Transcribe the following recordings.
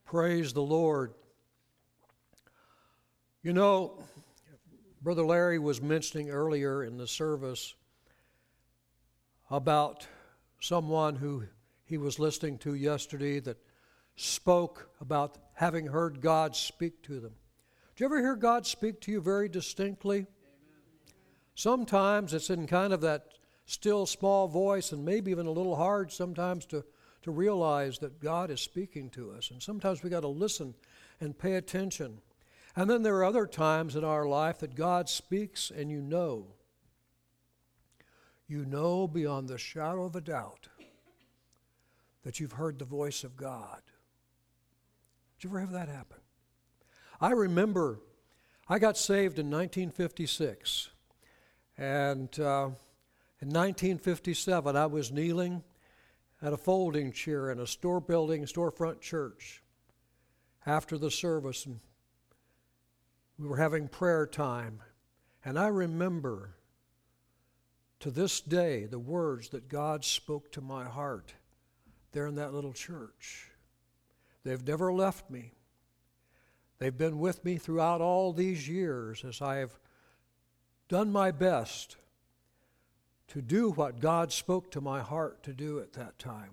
Praise the Lord. You know, Brother Larry was mentioning earlier in the service about someone who he was listening to yesterday that spoke about having heard God speak to them. Do you ever hear God speak to you very distinctly? Amen. Sometimes it's in kind of that still small voice, and maybe even a little hard sometimes to realize that God is speaking to us. And sometimes we got to listen and pay attention. And then there are other times in our life that God speaks and you know beyond the shadow of a doubt that you've heard the voice of God. Did you ever have that happen? I remember I got saved in 1956. And in 1957 I was kneeling at a folding chair in a storefront church after the service, and we were having prayer time. And I remember to this day the words that God spoke to my heart there in that little church. They've never left me. They've been with me throughout all these years as I have done my best to do what God spoke to my heart to do at that time.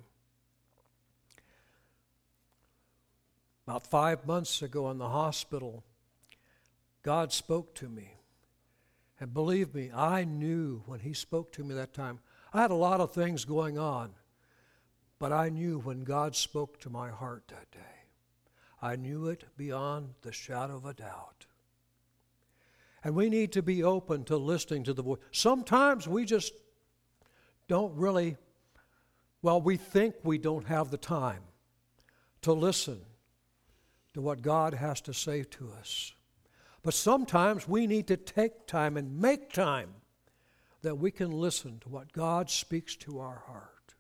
About 5 months ago in the hospital, God spoke to me. And believe me, I knew when He spoke to me that time. I had a lot of things going on, but I knew when God spoke to my heart that day. I knew it beyond the shadow of a doubt. And we need to be open to listening to the voice. Sometimes we just don't really, we think we don't have the time to listen to what God has to say to us. But sometimes we need to take time and make time that we can listen to what God speaks to our heart.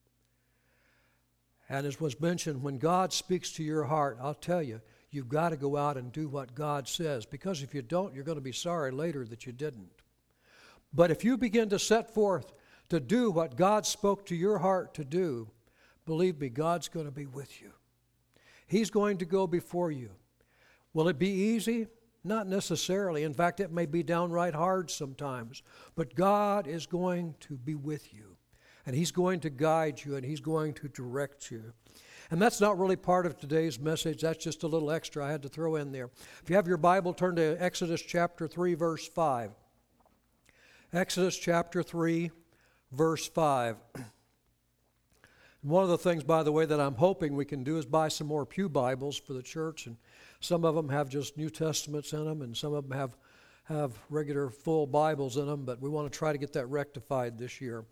And as was mentioned, when God speaks to your heart, I'll tell you, you've got to go out and do what God says, because if you don't, you're going to be sorry later that you didn't. But if you begin to set forth to do what God spoke to your heart to do, believe me, God's going to be with you. He's going to go before you. Will it be easy? Not necessarily. In fact, it may be downright hard sometimes. But God is going to be with you. And He's going to guide you, and He's going to direct you. And that's not really part of today's message. That's just a little extra I had to throw in there. If you have your Bible, turn to Exodus chapter 3, verse 5. Exodus chapter 3, verse 5. One of the things, by the way, that I'm hoping we can do is buy some more pew Bibles for the church. And some of them have just New Testaments in them, and some of them have regular full Bibles in them. But we want to try to get that rectified this year.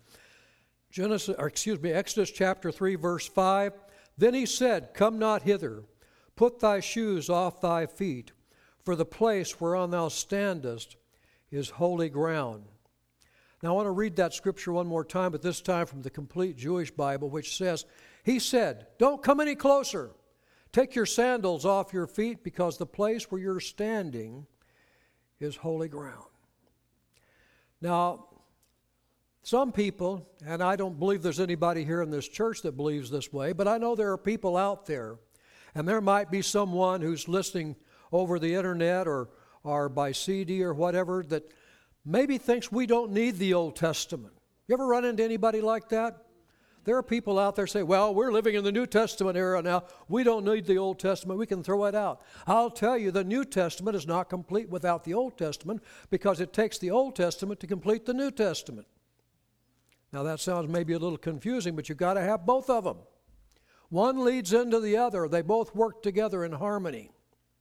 Exodus chapter 3, verse 5. Then he said, "Come not hither, put thy shoes off thy feet, for the place whereon thou standest is holy ground." Now I want to read that scripture one more time, but this time from the Complete Jewish Bible, which says, he said, "Don't come any closer. Take your sandals off your feet, because the place where you're standing is holy ground." Now, some people, and I don't believe there's anybody here in this church that believes this way, but I know there are people out there, and there might be someone who's listening over the internet or by CD or whatever that maybe thinks we don't need the Old Testament. You ever run into anybody like that? There are people out there say, well, we're living in the New Testament era now. We don't need the Old Testament. We can throw it out. I'll tell you, the New Testament is not complete without the Old Testament, because it takes the Old Testament to complete the New Testament. Now that sounds maybe a little confusing, but you've got to have both of them. One leads into the other. They both work together in harmony.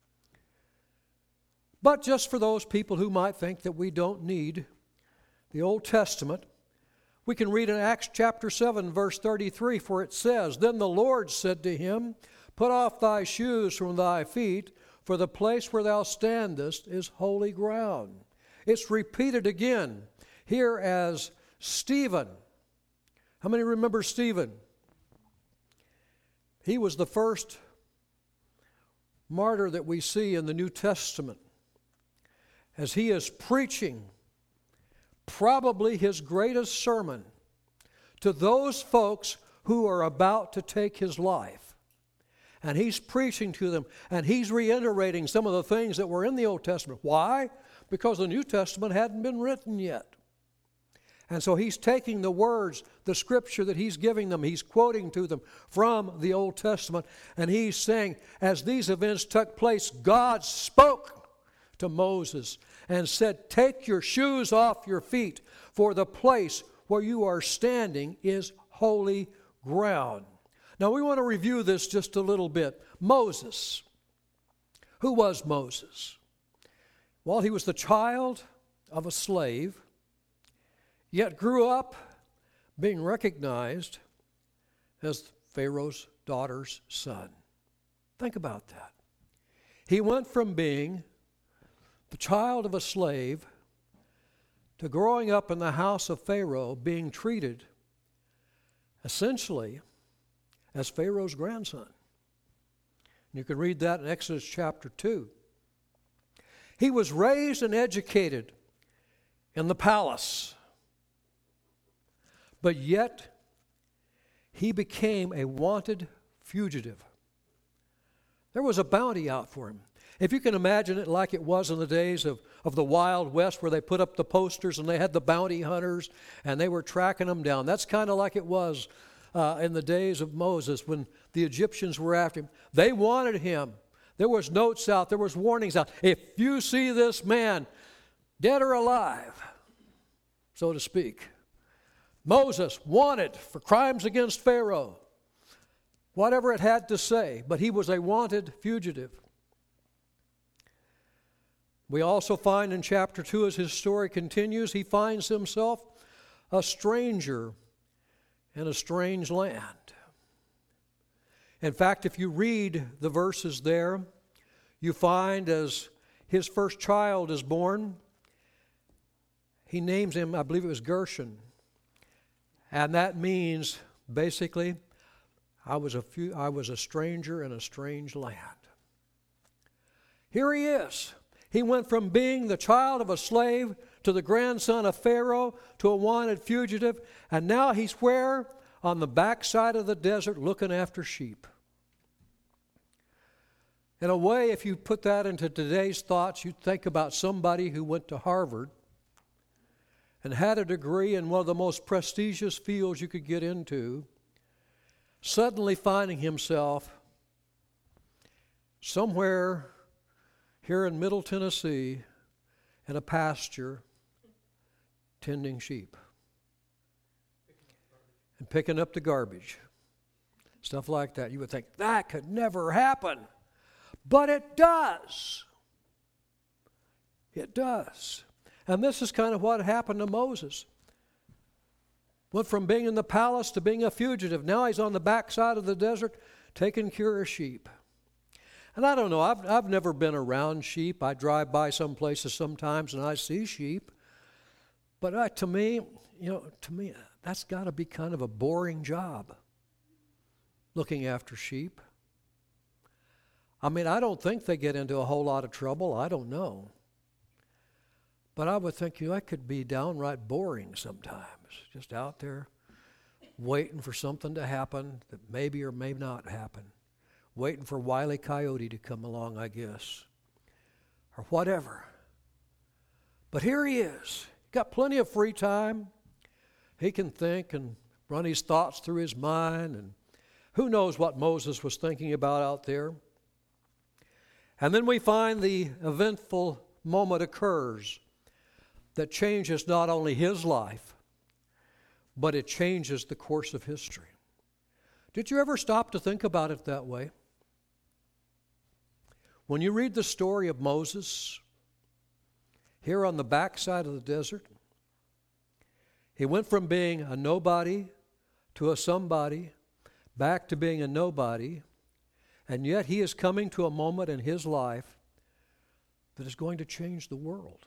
But just for those people who might think that we don't need the Old Testament, we can read in Acts chapter 7, verse 33, for it says, "Then the Lord said to him, Put off thy shoes from thy feet, for the place where thou standest is holy ground." It's repeated again here as Stephen. How many remember Stephen? He was the first martyr that we see in the New Testament, as he is preaching probably his greatest sermon to those folks who are about to take his life. And he's preaching to them, and he's reiterating some of the things that were in the Old Testament. Why? Because the New Testament hadn't been written yet. And so he's taking the words, the scripture that he's giving them, he's quoting to them from the Old Testament, and he's saying, as these events took place, God spoke to Moses and said, take your shoes off your feet, for the place where you are standing is holy ground. Now we want to review this just a little bit. Moses. Who was Moses? Well, he was the child of a slave, yet grew up being recognized as Pharaoh's daughter's son. Think about that. He went from being the child of a slave to growing up in the house of Pharaoh, being treated essentially as Pharaoh's grandson. You can read that in Exodus chapter 2. He was raised and educated in the palace, but yet he became a wanted fugitive. There was a bounty out for him. If you can imagine it like it was in the days of the Wild West, where they put up the posters and they had the bounty hunters and they were tracking them down. That's kind of like it was in the days of Moses when the Egyptians were after him. They wanted him. There was notes out, there was warnings out. If you see this man, dead or alive, so to speak, Moses wanted for crimes against Pharaoh, whatever it had to say, but he was a wanted fugitive. We also find in chapter 2, as his story continues, he finds himself a stranger in a strange land. In fact, if you read the verses there, you find as his first child is born, he names him, I believe it was Gershon. And that means, basically, I was a stranger in a strange land. Here he is. He went from being the child of a slave to the grandson of Pharaoh to a wanted fugitive, and now he's where? On the backside of the desert looking after sheep. In a way, if you put that into today's thoughts, you'd think about somebody who went to Harvard and had a degree in one of the most prestigious fields you could get into, suddenly finding himself somewhere here in Middle Tennessee in a pasture tending sheep and picking up the garbage. Stuff like that. You would think, that could never happen. But it does. It does. And this is kind of what happened to Moses. Went from being in the palace to being a fugitive. Now he's on the backside of the desert taking care of sheep. And I don't know, I've never been around sheep. I drive by some places sometimes and I see sheep. But to me, that's got to be kind of a boring job, looking after sheep. I mean, I don't think they get into a whole lot of trouble. I don't know. But I would think that could be downright boring sometimes, just out there waiting for something to happen that maybe or may not happen. Waiting for Wile E. Coyote to come along, I guess, or whatever. But here he is. Got plenty of free time. He can think and run his thoughts through his mind, and who knows what Moses was thinking about out there. And then we find the eventful moment occurs that changes not only his life, but it changes the course of history. Did you ever stop to think about it that way? When you read the story of Moses here on the backside of the desert, he went from being a nobody to a somebody, back to being a nobody, and yet he is coming to a moment in his life that is going to change the world.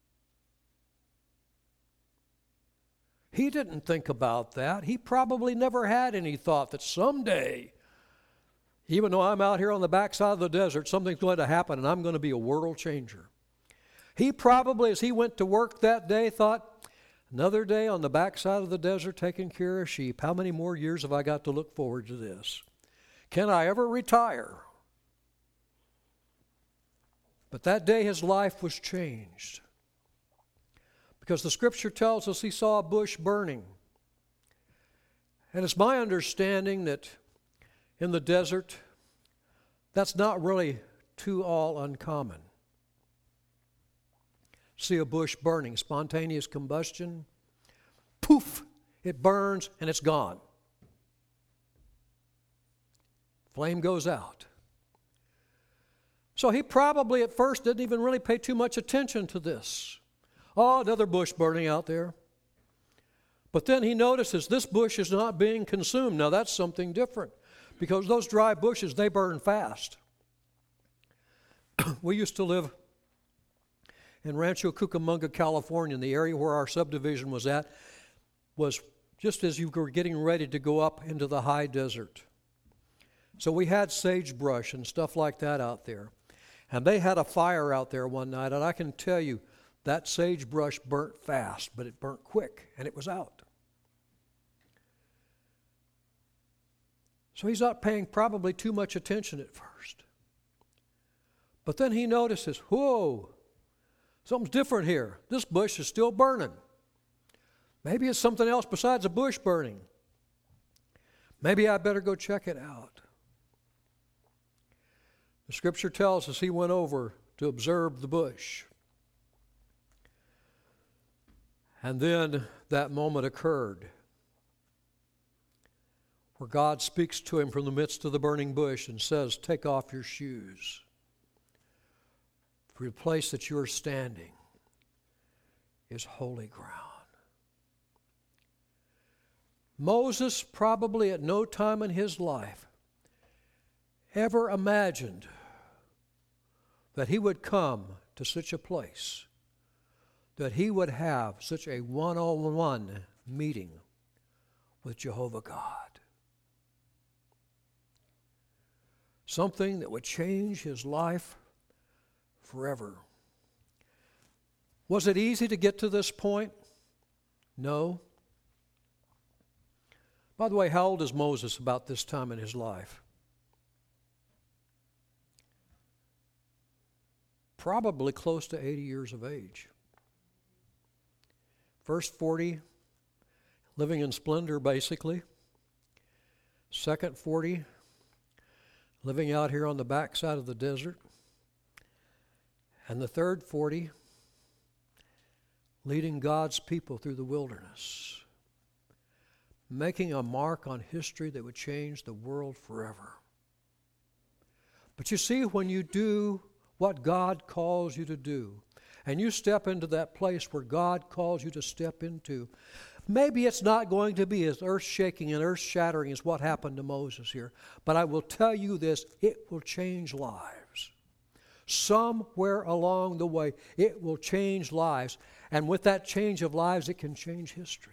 He didn't think about that. He probably never had any thought that someday, even though I'm out here on the backside of the desert, something's going to happen and I'm going to be a world changer. He probably, as he went to work that day, thought, another day on the backside of the desert taking care of sheep. How many more years have I got to look forward to this? Can I ever retire? But that day his life was changed. Because the scripture tells us he saw a bush burning. And it's my understanding that in the desert, that's not really too all uncommon. See a bush burning, spontaneous combustion, poof, it burns and it's gone. Flame goes out. So he probably at first didn't even really pay too much attention to this. Oh, another bush burning out there. But then he notices this bush is not being consumed. Now that's something different, because those dry bushes, they burn fast. We used to live in Rancho Cucamonga, California, and the area where our subdivision was at was just as you were getting ready to go up into the high desert. So we had sagebrush and stuff like that out there. And they had a fire out there one night, and I can tell you that sagebrush burnt fast, but it burnt quick, and it was out. So he's not paying probably too much attention at first. But then he notices, whoa, something's different here. This bush is still burning. Maybe it's something else besides a bush burning. Maybe I better go check it out. The scripture tells us he went over to observe the bush. And then that moment occurred where God speaks to him from the midst of the burning bush and says, take off your shoes. For the place that you are standing is holy ground. Moses probably at no time in his life ever imagined that he would come to such a place, that he would have such a one-on-one meeting with Jehovah God. Something that would change his life forever. Was it easy to get to this point? No. By the way, how old is Moses about this time in his life? Probably close to 80 years of age. First 40, living in splendor basically. Second 40, living out here on the backside of the desert. And the third 40, leading God's people through the wilderness, making a mark on history that would change the world forever. But you see, when you do what God calls you to do, and you step into that place where God calls you to step into, maybe it's not going to be as earth-shaking and earth-shattering as what happened to Moses here, but I will tell you this, it will change lives. Somewhere along the way, it will change lives, and with that change of lives, it can change history.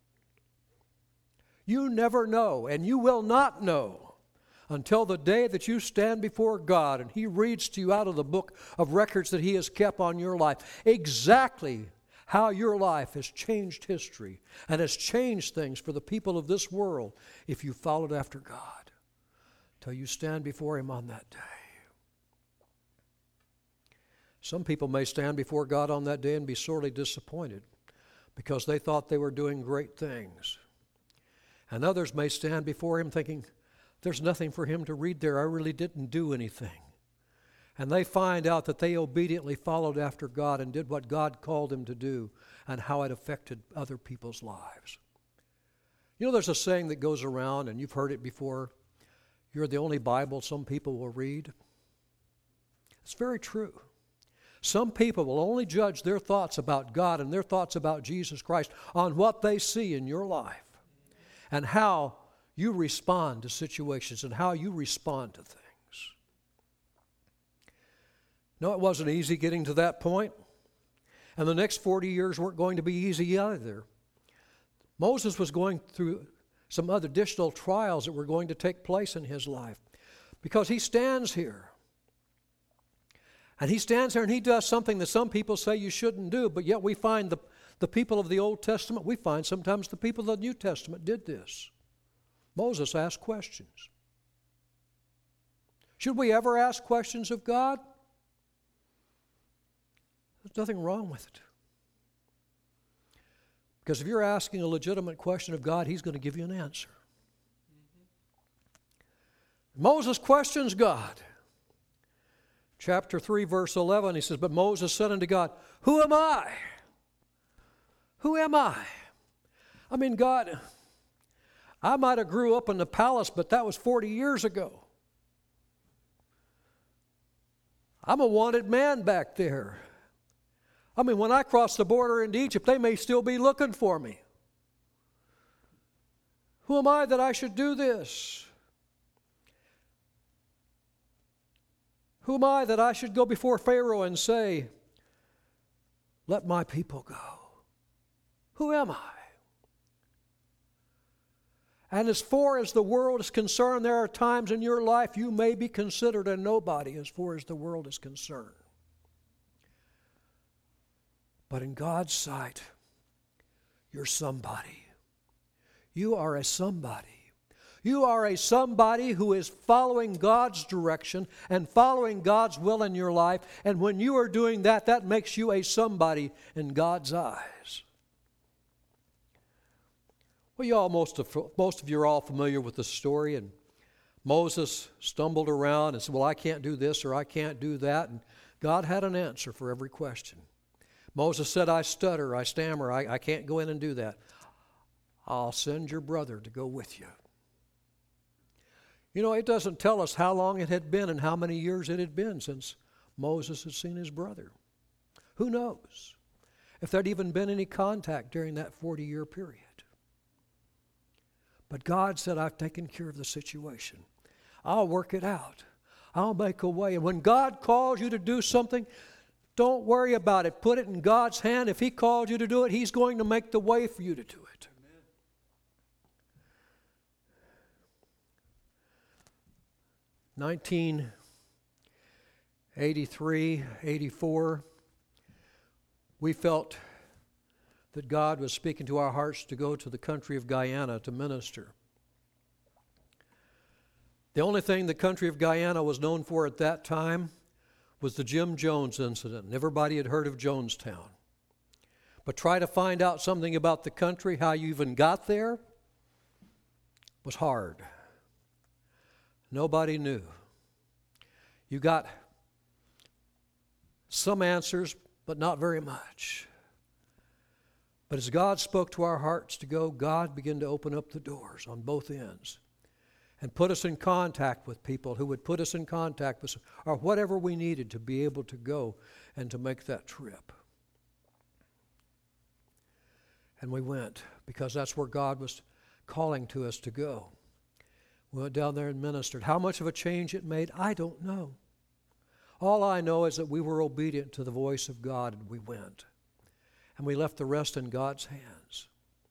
You never know, and you will not know until the day that you stand before God and He reads to you out of the book of records that He has kept on your life exactly how your life has changed history and has changed things for the people of this world if you followed after God till you stand before Him on that day. Some people may stand before God on that day and be sorely disappointed because they thought they were doing great things. And others may stand before Him thinking, there's nothing for Him to read there. I really didn't do anything. And they find out that they obediently followed after God and did what God called them to do and how it affected other people's lives. You know, there's a saying that goes around, and you've heard it before, you're the only Bible some people will read. It's very true. Some people will only judge their thoughts about God and their thoughts about Jesus Christ on what they see in your life and how you respond to situations and how you respond to things. No, it wasn't easy getting to that point, and the next 40 years weren't going to be easy either. Moses was going through some other additional trials that were going to take place in his life because he stands here. And he stands there and he does something that some people say you shouldn't do, but yet we find the people of the Old Testament, we find sometimes the people of the New Testament did this. Moses asked questions. Should we ever ask questions of God? There's nothing wrong with it. Because if you're asking a legitimate question of God, He's going to give you an answer. Moses questions God. Chapter 3, verse 11, he says, "But Moses said unto God, Who am I? Who am I?" I mean, God, I might have grew up in the palace, but that was 40 years ago. I'm a wanted man back there. I mean, when I cross the border into Egypt, they may still be looking for me. Who am I that I should do this? Who am I that I should go before Pharaoh and say, "Let my people go"? Who am I? And as far as the world is concerned, there are times in your life you may be considered a nobody as far as the world is concerned. But in God's sight, you're somebody. You are a somebody. You are a somebody who is following God's direction and following God's will in your life. And when you are doing that, that makes you a somebody in God's eyes. Well, most of you are all familiar with the story. And Moses stumbled around and said, "Well, I can't do this or I can't do that." And God had an answer for every question. Moses said, "I stutter, I stammer, I can't go in and do that." "I'll send your brother to go with you." You know, it doesn't tell us how long it had been and how many years it had been since Moses had seen his brother. Who knows if there'd even been any contact during that 40-year period. But God said, "I've taken care of the situation. I'll work it out. I'll make a way." And when God calls you to do something, don't worry about it. Put it in God's hand. If He called you to do it, He's going to make the way for you to do it. Amen. 1983, 84, we felt that God was speaking to our hearts to go to the country of Guyana to minister. The only thing the country of Guyana was known for at that time was the Jim Jones incident. And everybody had heard of Jonestown. But try to find out something about the country, how you even got there, was hard. Nobody knew. You got some answers, but not very much. But as God spoke to our hearts to go, God began to open up the doors on both ends and put us in contact with people who would put us in contact with, or whatever we needed to be able to go and to make that trip. And we went because that's where God was calling to us to go. We went down there and ministered. How much of a change it made, I don't know. All I know is that we were obedient to the voice of God and we went. And we left the rest in God's hands.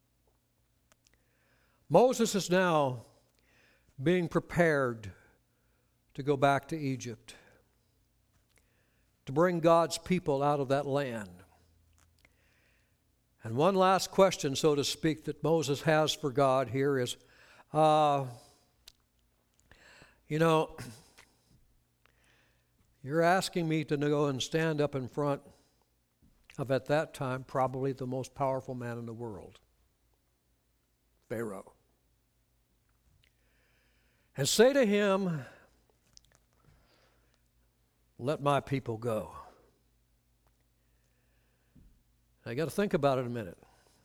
Moses is now being prepared to go back to Egypt, to bring God's people out of that land. And one last question, so to speak, that Moses has for God here is, you're asking me to go and stand up in front of, at that time, probably the most powerful man in the world, Pharaoh, and say to him, "Let my people go." Now, you got to think about it a minute.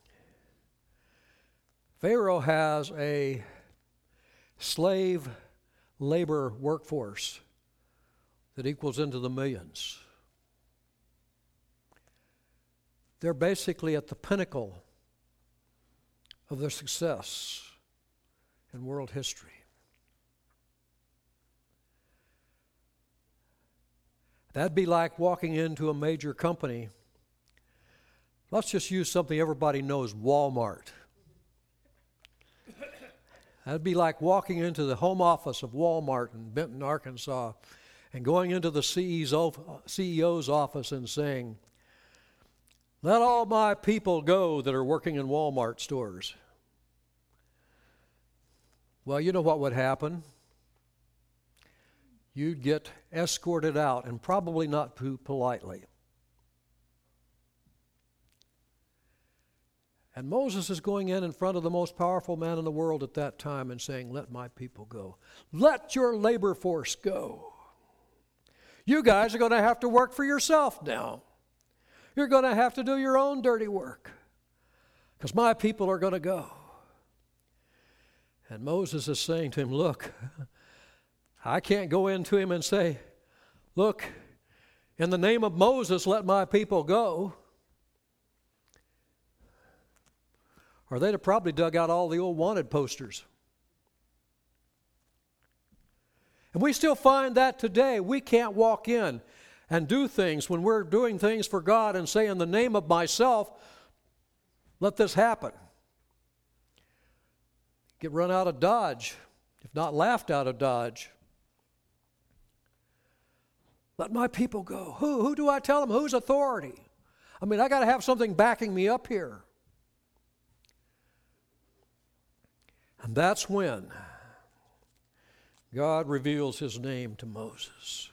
Pharaoh has a slave labor workforce that equals into the millions. They're basically at the pinnacle of their success in world history. That'd be like walking into a major company. Let's just use something everybody knows, Walmart. That'd be like walking into the home office of Walmart in Benton, Arkansas, and going into the CEO's office and saying, "Let all my people go that are working in Walmart stores." Well, you know what would happen? you'd get escorted out, and probably not too politely. And Moses is going in front of the most powerful man in the world at that time and saying, let my people go. Let your labor force go. You guys are going to have to work for yourself now. You're going to have to do your own dirty work because my people are going to go. And Moses is saying to him, look, I can't go into him and say, look, in the name of Moses, let my people go. Or they'd have probably dug out all the old wanted posters. And we still find that today. We can't walk in and do things when we're doing things for God and say, in the name of myself, let this happen. Get run out of Dodge, if not laughed out of Dodge. Let my people go. Who do I tell them? Who's authority? I mean, I got to have something backing me up here. And that's when God reveals his name to Moses.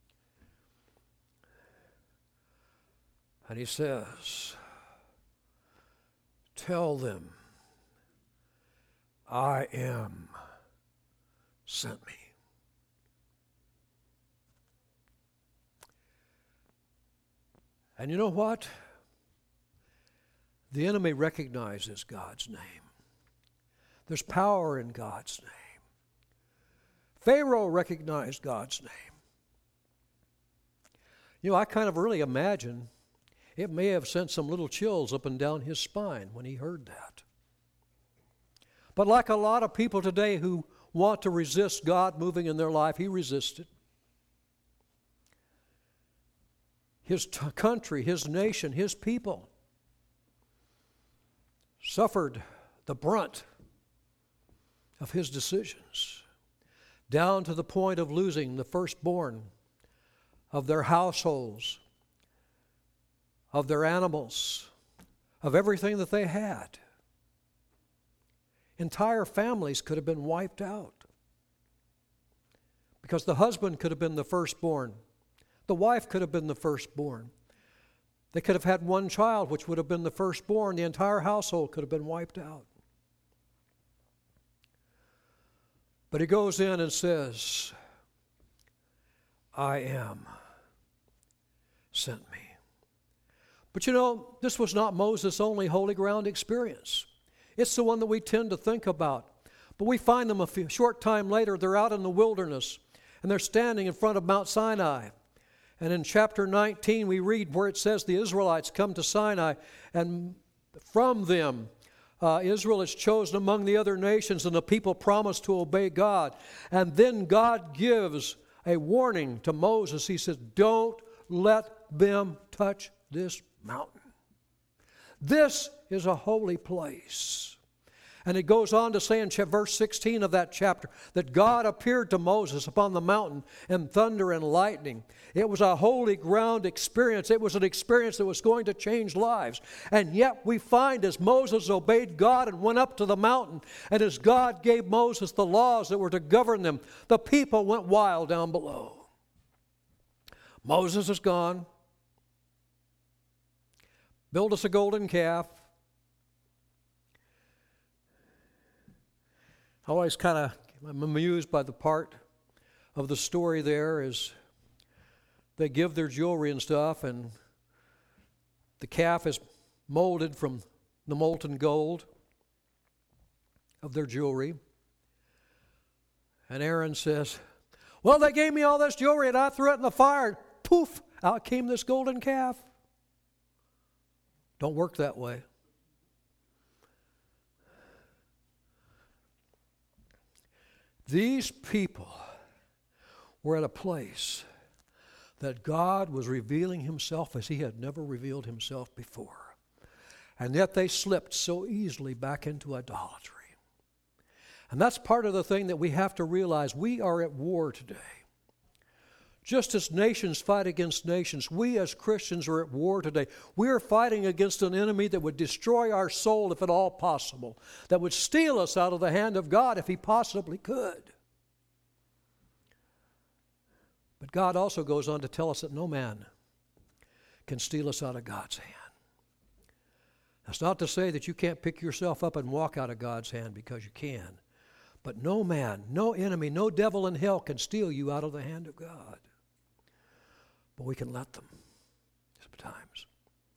And he says, tell them, I am sent me. And you know what? The enemy recognizes God's name. There's power in God's name. Pharaoh recognized God's name. You know, I kind of really imagine it may have sent some little chills up and down his spine when he heard that. But like a lot of people today who want to resist God moving in their life, he resisted. His country, his nation, his people suffered the brunt of his decisions, down to the point of losing the firstborn of their households, of their animals, of everything that they had. Entire families could have been wiped out because the husband could have been the firstborn. The wife could have been the firstborn. They could have had one child, which would have been the firstborn. The entire household could have been wiped out. But he goes in and says, I am sent me. But you know, this was not Moses' only holy ground experience. It's the one that we tend to think about. But we find them a short time later. They're out in the wilderness, and they're standing in front of Mount Sinai. And in chapter 19, we read where it says the Israelites come to Sinai, and from them Israel is chosen among the other nations, and the people promise to obey God. And then God gives a warning to Moses. He says, don't let them touch this mountain. This is a holy place. And it goes on to say in verse 16 of that chapter that God appeared to Moses upon the mountain in thunder and lightning. It was a holy ground experience. It was an experience that was going to change lives. And yet we find as Moses obeyed God and went up to the mountain, and as God gave Moses the laws that were to govern them, the people went wild down below. Moses is gone. Build us a golden calf. I always I'm amused by the part of the story there is they give their jewelry and stuff, and the calf is molded from the molten gold of their jewelry. And Aaron says, well, they gave me all this jewelry and I threw it in the fire. Poof, out came this golden calf. Don't work that way. These people were at a place that God was revealing himself as he had never revealed himself before. And yet they slipped so easily back into idolatry. And that's part of the thing that we have to realize. We are at war today. Just as nations fight against nations, we as Christians are at war today. We are fighting against an enemy that would destroy our soul if at all possible, that would steal us out of the hand of God if he possibly could. God also goes on to tell us that no man can steal us out of God's hand. That's not to say that you can't pick yourself up and walk out of God's hand, because you can. But no man, no enemy, no devil in hell can steal you out of the hand of God. But we can let them sometimes.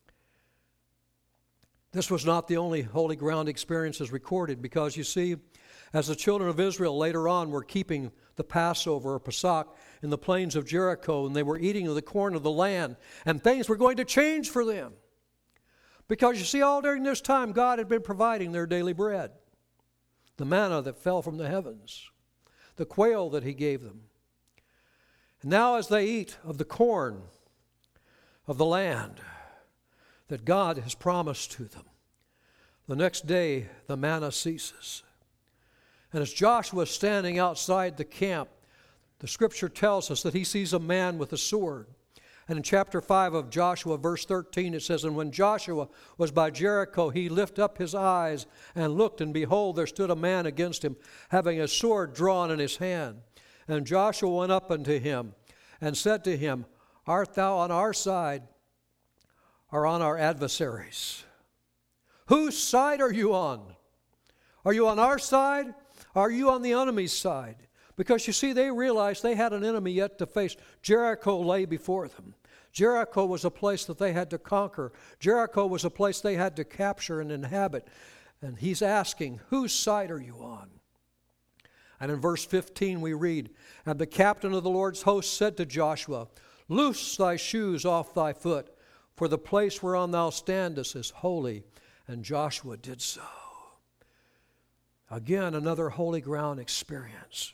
This was not the only holy ground experiences recorded, because you see, as the children of Israel later on were keeping the Passover or Pesach in the plains of Jericho, and they were eating of the corn of the land, and things were going to change for them. Because you see, all during this time, God had been providing their daily bread. The manna that fell from the heavens, the quail that he gave them. And now as they eat of the corn of the land that God has promised to them, the next day the manna ceases. And as Joshua is standing outside the camp, the scripture tells us that he sees a man with a sword. And in chapter 5 of Joshua, verse 13, it says, "And when Joshua was by Jericho, he lifted up his eyes and looked, and behold, there stood a man against him, having a sword drawn in his hand. And Joshua went up unto him and said to him, Art thou on our side or on our adversaries'? Whose side are you on? Are you on our side? Or are you on the enemy's side?" Because you see, they realized they had an enemy yet to face. Jericho lay before them. Jericho was a place that they had to conquer. Jericho was a place they had to capture and inhabit. And he's asking, whose side are you on? And in verse 15 we read, "And the captain of the Lord's host said to Joshua, Loose thy shoes off thy foot, for the place whereon thou standest is holy. And Joshua did so." Again, another holy ground experience.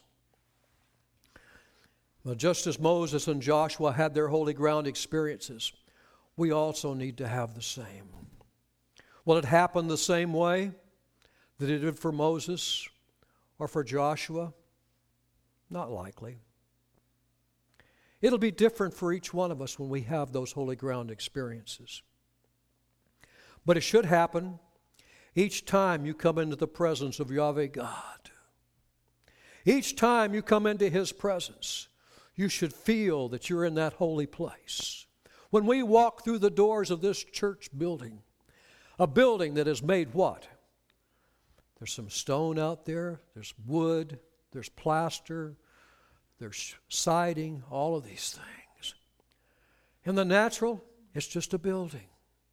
Well, just as Moses and Joshua had their holy ground experiences, we also need to have the same. Will it happen the same way that it did for Moses or for Joshua? Not likely. It'll be different for each one of us when we have those holy ground experiences. But it should happen each time you come into the presence of Yahweh God. Each time you come into His presence, you should feel that you're in that holy place. When we walk through the doors of this church building, a building that is made what? There's some stone out there, there's wood, there's plaster, there's siding, all of these things. In the natural, it's just a building.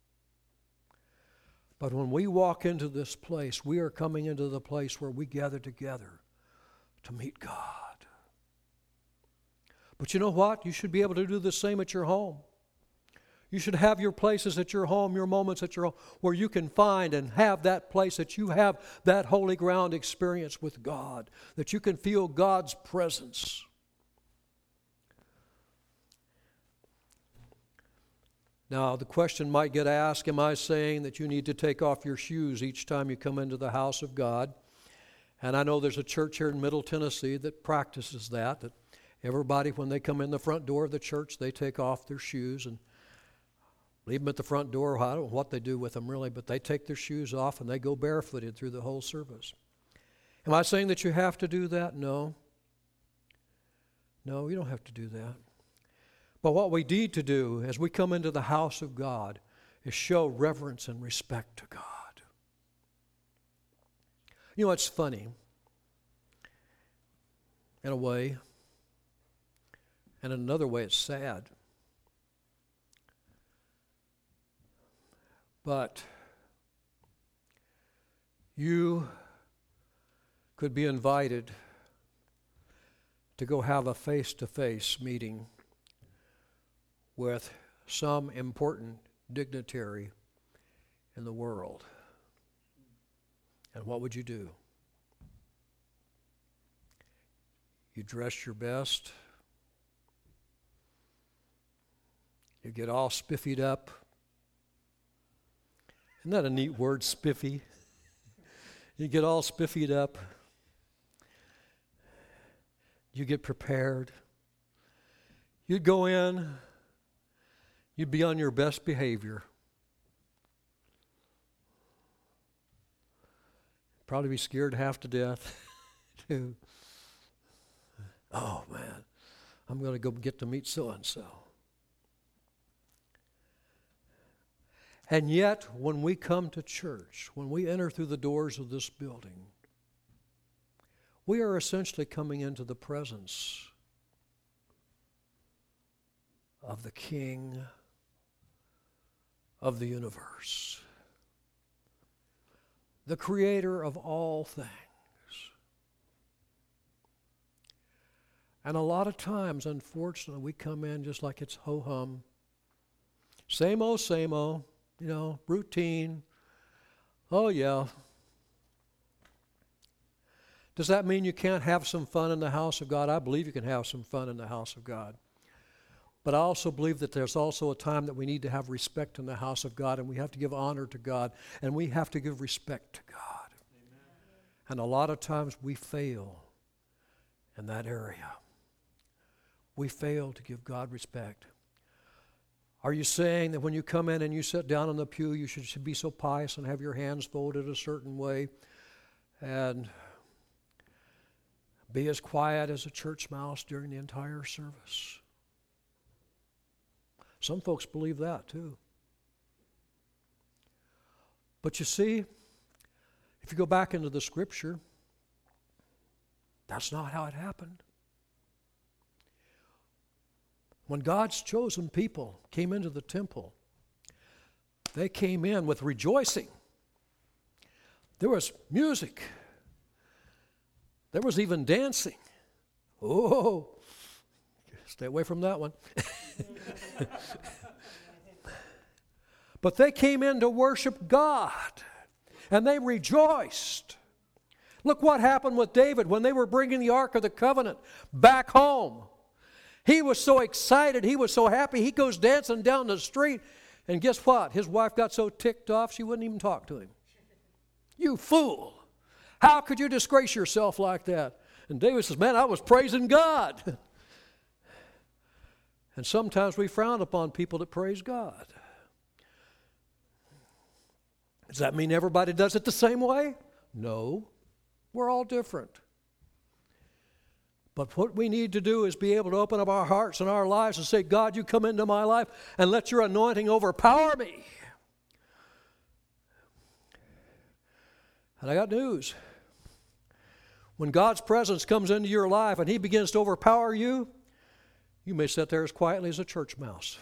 But when we walk into this place, we are coming into the place where we gather together to meet God. But you know what? You should be able to do the same at your home. You should have your places at your home, your moments at your home, where you can find and have that place that you have that holy ground experience with God, that you can feel God's presence. Now, the question might get asked, am I saying that you need to take off your shoes each time you come into the house of God? And I know there's a church here in Middle Tennessee that practices that everybody, when they come in the front door of the church, they take off their shoes and leave them at the front door. I don't know what they do with them really, but they take their shoes off and they go barefooted through the whole service. Am I saying that you have to do that? No. No, you don't have to do that. But what we need to do as we come into the house of God is show reverence and respect to God. You know, it's funny, in a way, and in another way it's sad. But you could be invited to go have a face-to-face meeting with some important dignitary in the world. And what would you do? You dress your best. You get all spiffied up. Isn't that a neat word, spiffy? You get all spiffied up. You get prepared. You'd go in. You'd be on your best behavior. Probably be scared half to death, too. Oh, man, I'm going to go get to meet so-and-so. And yet, when we come to church, when we enter through the doors of this building, we are essentially coming into the presence of the King of the universe, the Creator of all things. And a lot of times, unfortunately, we come in just like it's ho-hum. Same old, routine. Oh, yeah. Does that mean you can't have some fun in the house of God? I believe you can have some fun in the house of God. But I also believe that there's also a time that we need to have respect in the house of God, and we have to give honor to God, and we have to give respect to God. Amen. And a lot of times we fail in that area. We fail to give God respect. Are you saying that when you come in and you sit down in the pew, you should be so pious and have your hands folded a certain way and be as quiet as a church mouse during the entire service? Some folks believe that too. But you see, if you go back into the Scripture, that's not how it happened. When God's chosen people came into the temple, they came in with rejoicing. There was music. There was even dancing. Oh, stay away from that one. But they came in to worship God, and they rejoiced. Look what happened with David when they were bringing the Ark of the Covenant back home. He was so excited. He was so happy. He goes dancing down the street, and guess what? His wife got so ticked off she wouldn't even talk to him. You fool! How could you disgrace yourself like that? And David says, man, I was praising God. And sometimes we frown upon people that praise God. Does that mean everybody does it the same way? No. We're all different. But what we need to do is be able to open up our hearts and our lives and say, God, you come into my life and let your anointing overpower me. And I got news. When God's presence comes into your life and He begins to overpower you, you may sit there as quietly as a church mouse.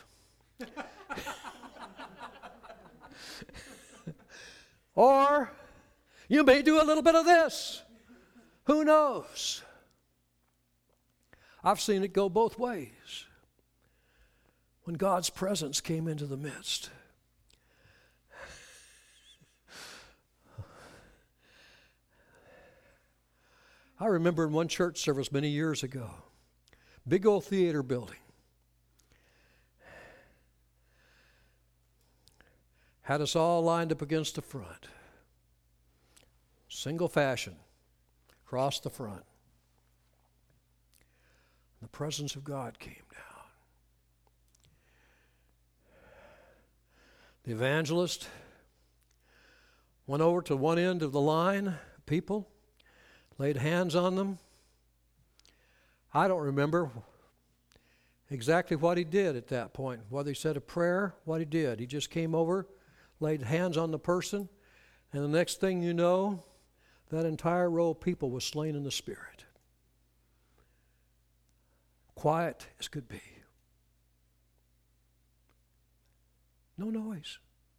Or you may do a little bit of this. Who knows? I've seen it go both ways. When God's presence came into the midst. I remember in one church service many years ago, big old theater building. Had us all lined up against the front. Single fashion, across the front. The presence of God came down. The evangelist went over to one end of the line, people, laid hands on them. I don't remember exactly what he did at that point, whether he said a prayer, what he did. He just came over, laid hands on the person, and the next thing you know, that entire row of people was slain in the Spirit. Quiet as could be. No noise.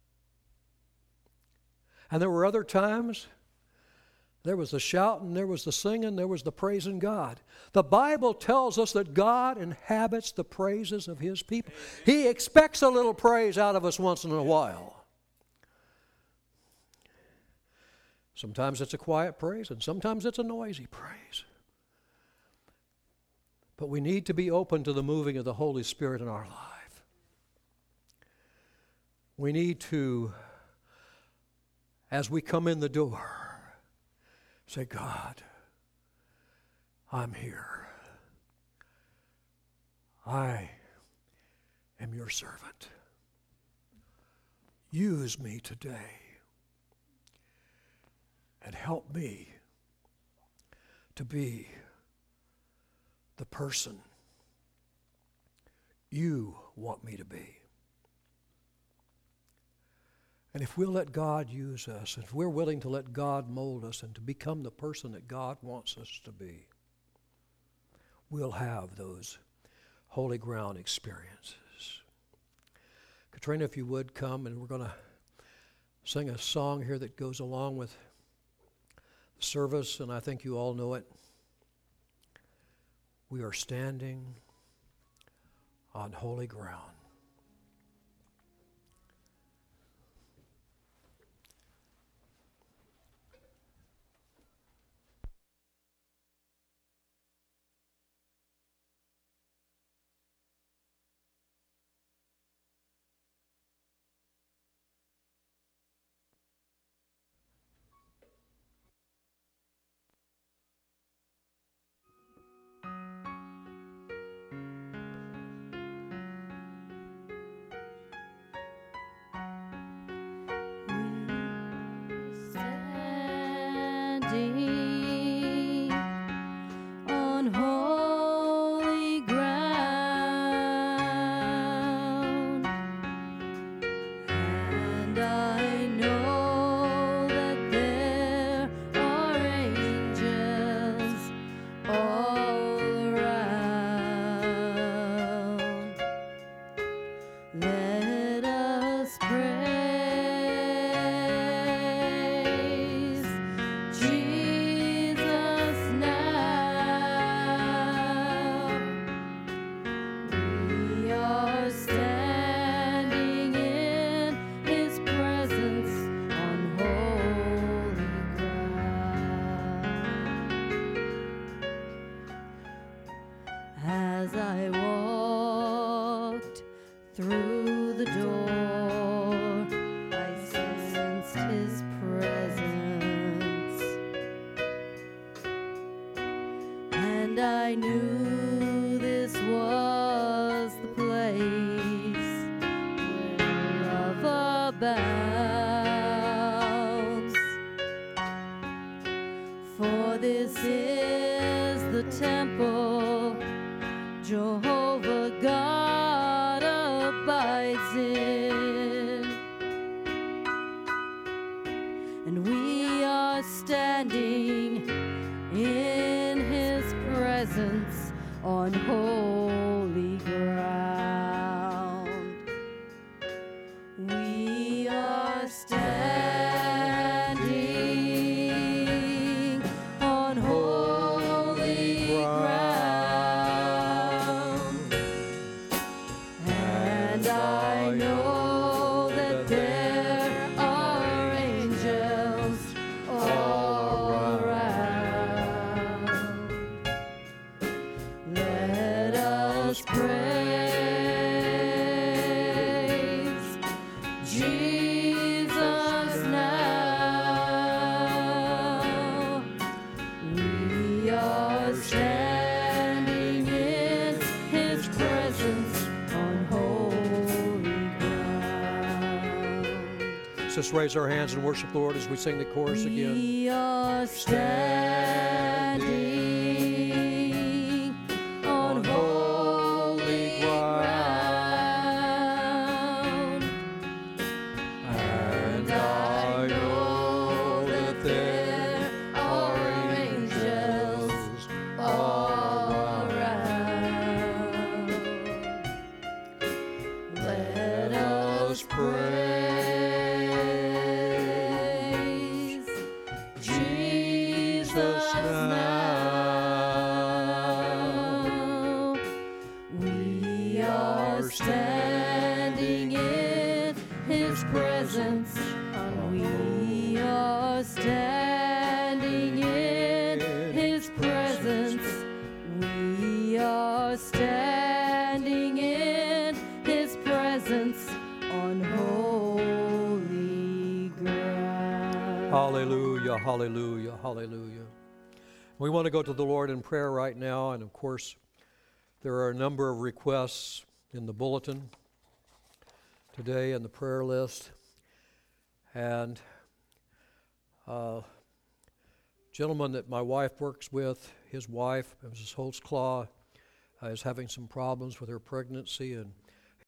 And there were other times, there was the shouting, there was the singing, there was the praising God. The Bible tells us that God inhabits the praises of His people. He expects a little praise out of us once in a while. Sometimes it's a quiet praise, and sometimes it's a noisy praise. But we need to be open to the moving of the Holy Spirit in our life. We need to, as we come in the door, say, God, I'm here. I am your servant. Use me today and help me to be the person you want me to be. And if we'll let God use us, if we're willing to let God mold us and to become the person that God wants us to be, we'll have those holy ground experiences. Katrina, if you would come, and we're going to sing a song here that goes along with the service, and I think you all know it. We are standing on holy ground. On holy ground, and I know that there are angels all around. Let us praise Jesus now. We are standing in His presence on holy ground. As I walked through the door, I sensed His presence, and I knew this was the place where love abounds. For this is the temple Jehovah God abides in, and we are standing in His presence on holy ground. We are standing on holy ground, and I know that there are angels all around. Let us praise Jesus now. We are standing in His presence on holy ground. Let's just raise our hands and worship the Lord as we sing the chorus again. We are standing on holy ground, and I know that there are angels all around. Let us praise Jesus now. We are standing in His presence, and we are standing in His presence. We are standing in His presence on holy ground. Hallelujah, hallelujah, hallelujah. We want to go to the Lord in prayer right now, and of course, there are a number of requests in the bulletin today in the prayer list. And a gentleman that my wife works with, his wife, Mrs. Holtzclaw, is having some problems with her pregnancy, and